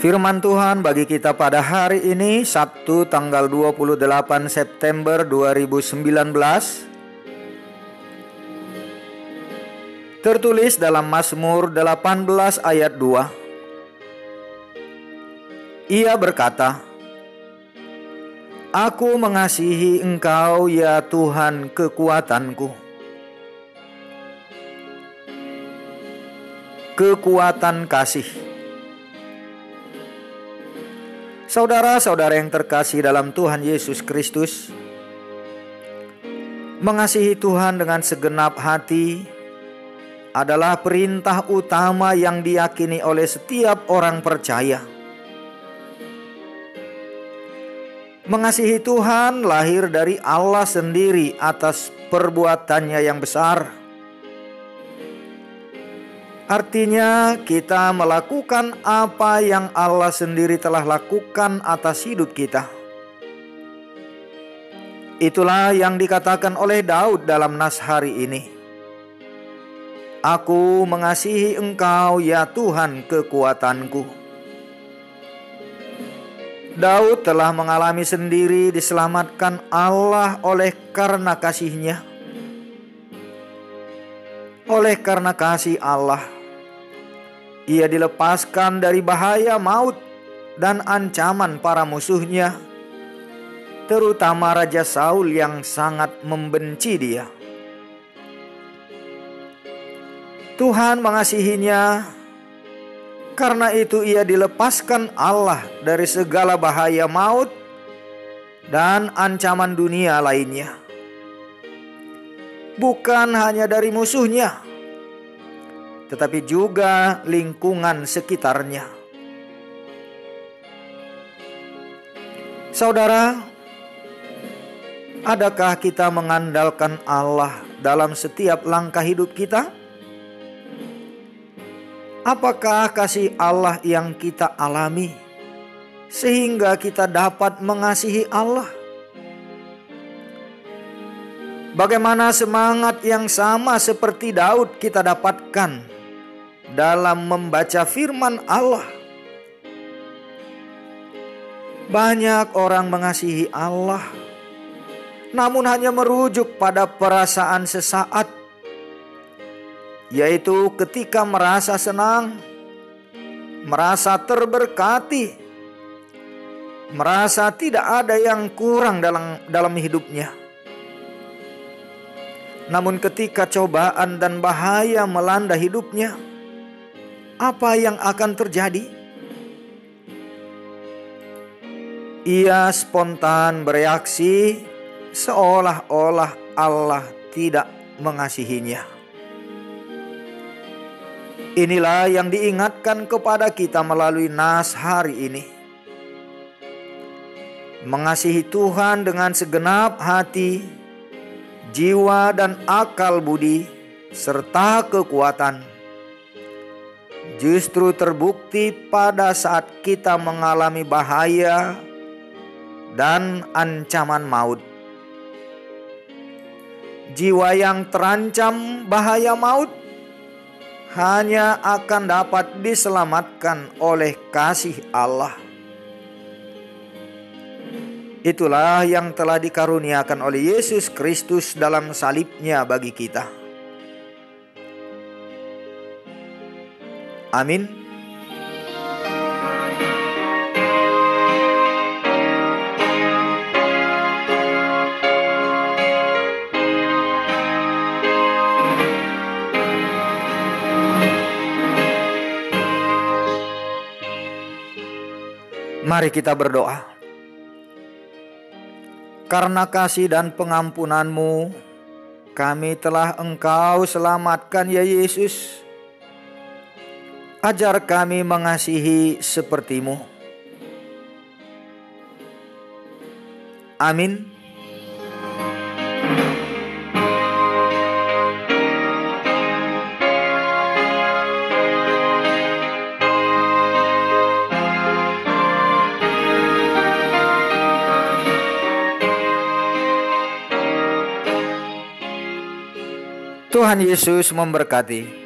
Firman Tuhan bagi kita pada hari ini, Sabtu tanggal 28 September 2019, tertulis dalam Mazmur 18 ayat 2. Ia berkata, "Aku mengasihi Engkau ya Tuhan kekuatanku." Kekuatan kasih. Saudara-saudara yang terkasih dalam Tuhan Yesus Kristus, mengasihi Tuhan dengan segenap hati adalah perintah utama yang diyakini oleh setiap orang percaya. Mengasihi Tuhan lahir dari Allah sendiri atas perbuatannya yang besar. Artinya kita melakukan apa yang Allah sendiri telah lakukan atas hidup kita. Itulah yang dikatakan oleh Daud dalam nas hari ini. "Aku mengasihi Engkau ya Tuhan kekuatanku." Daud telah mengalami sendiri diselamatkan Allah oleh karena kasih-Nya. Oleh karena kasih Allah, ia dilepaskan dari bahaya maut dan ancaman para musuhnya, terutama Raja Saul yang sangat membenci dia. Tuhan mengasihinya, karena itu ia dilepaskan Allah dari segala bahaya maut dan ancaman dunia lainnya. Bukan hanya dari musuhnya, tetapi juga lingkungan sekitarnya. Saudara, adakah kita mengandalkan Allah dalam setiap langkah hidup kita? Apakah kasih Allah yang kita alami sehingga kita dapat mengasihi Allah? Bagaimana semangat yang sama seperti Daud kita dapatkan dalam membaca firman Allah? Banyak orang mengasihi Allah, namun hanya merujuk pada perasaan sesaat, yaitu ketika merasa senang, merasa terberkati, merasa tidak ada yang kurang dalam hidupnya. Namun ketika cobaan dan bahaya melanda hidupnya, apa yang akan terjadi? Ia spontan bereaksi seolah-olah Allah tidak mengasihinya. Inilah yang diingatkan kepada kita melalui nas hari ini. Mengasihi Tuhan dengan segenap hati, jiwa dan akal budi, serta kekuatan, justru terbukti pada saat kita mengalami bahaya dan ancaman maut. Jiwa yang terancam bahaya maut hanya akan dapat diselamatkan oleh kasih Allah. Itulah yang telah dikaruniakan oleh Yesus Kristus dalam salibnya bagi kita. Amin. Mari kita berdoa. Karena kasih dan pengampunan-Mu, kami telah Engkau selamatkan ya Yesus. Ajar kami mengasihi seperti-Mu. Amin. Tuhan Yesus memberkati.